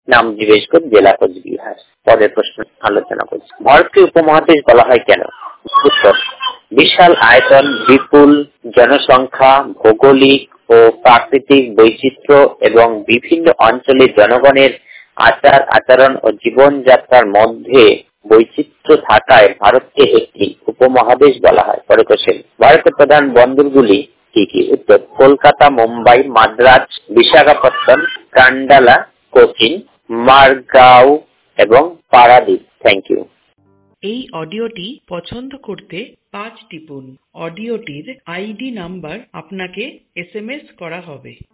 নাম দিবেশগঞ্জ, জেলা কোচবিহার। পরের প্রশ্ন আলোচনা করছি, ভারতকে উপমহাদেশ বলা হয় কেন? উত্তর, বিশাল আয়তন, বিপুল জনসংখ্যা, ভৌগোলিক ও প্রাকৃতিক বৈচিত্র্য এবং বিভিন্ন অঞ্চলের জনগণের আচার আচরণ ও জীবনযাত্রার মধ্যে বৈচিত্র্য থাকায় ভারতকে একটি উপমহাদেশ বলা হয়। পরের কোশ্চেন, ভারতের প্রধান বন্দরগুলি কি কি? উত্তর, কলকাতা, মুম্বাই, মাদ্রাজ, বিশাখাপত্তনম, কান্ডালা, কোচিন, মারগাঁও এবং পারাদ্বীপ। Thank you. এই অডিওটি পছন্দ করতে 5 টিপুন। অডিওটির আইডি নাম্বার আপনাকে SMS করা হবে।